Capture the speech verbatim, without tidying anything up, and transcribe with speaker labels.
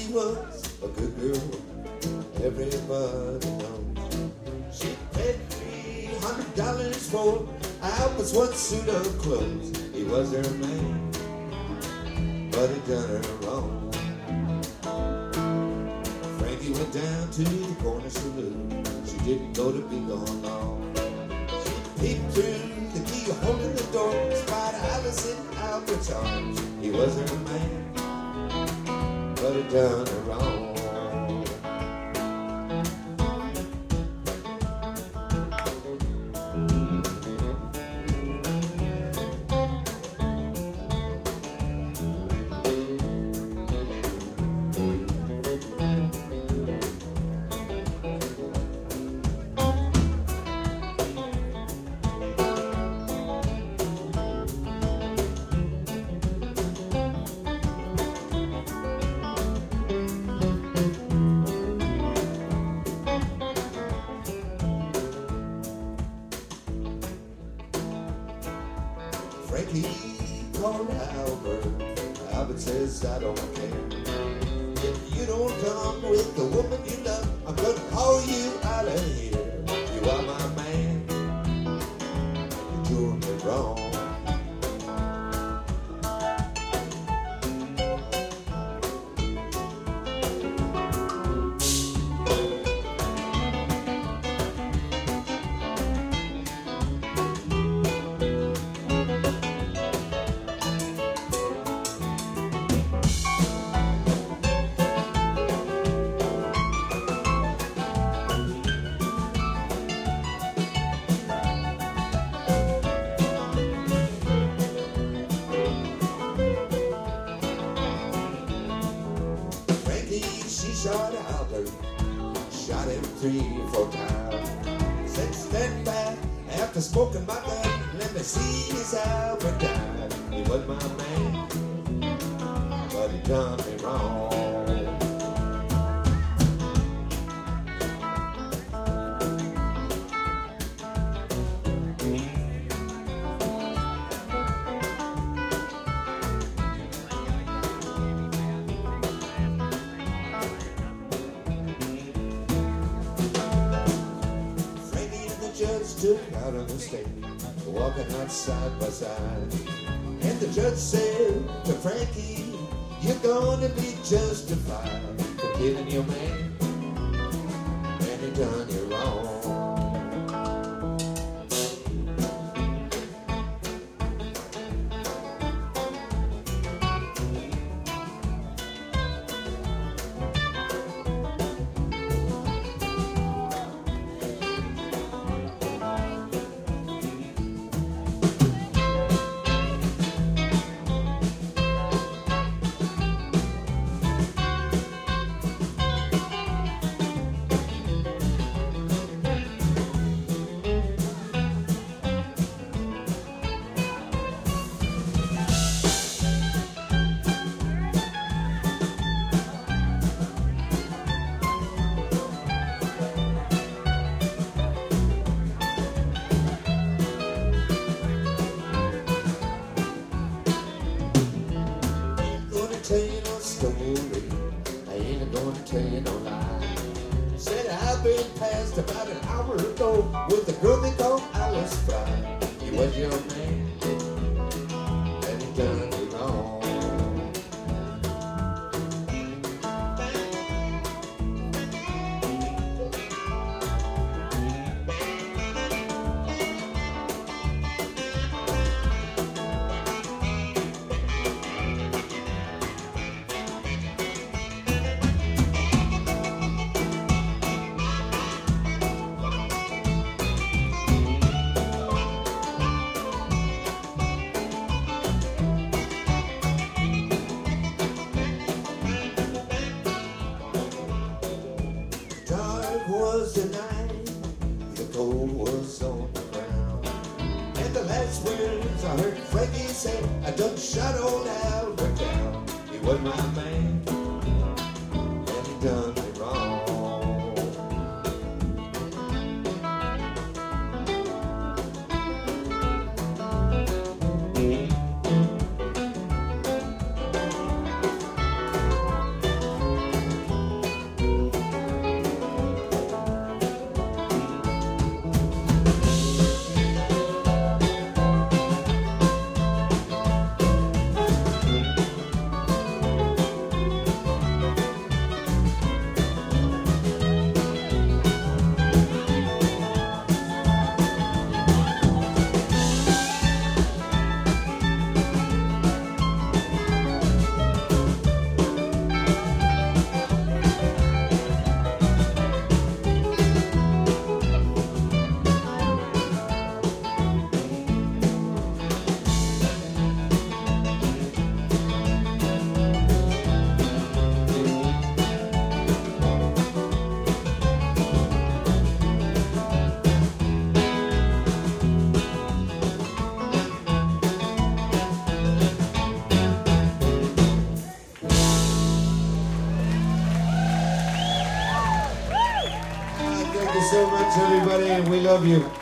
Speaker 1: was a good girl, everybody knows. She paid three hundred dollars for Albert's one suit of clothes. He was her man, but he done her wrong. Frankie went down to the corner saloon. She didn't go to be gone long. She peeped through the keyhole in the door, spied Alice in Albert's arms. He was her man, but he done her wrong. Frankie called Albert. Albert says, I don't care. If you don't come with the woman you love, I'm gonna call you out of here. You are my man, and you're doing me wrong. She shot Albert, shot him three, four times. Said, stand back after smoking my gun, let me see as Albert died. He was my man, but he done me wrong. Stood out on the stage, walking out side by side. And the judge said to Frankie, you're gonna be justified for killing your man, and he done you wrong. Tell you no story, I ain't gonna tell you no lie. Said I've been passed about an hour ago with a girl they call Alice Fry. He was your man, and he done you wrong. Was the night, the cold was on the ground, and the last words I heard Frankie say, I done shot old Albert down. He was my man, and he done me wrong. Thank you so much, everybody, and we love you.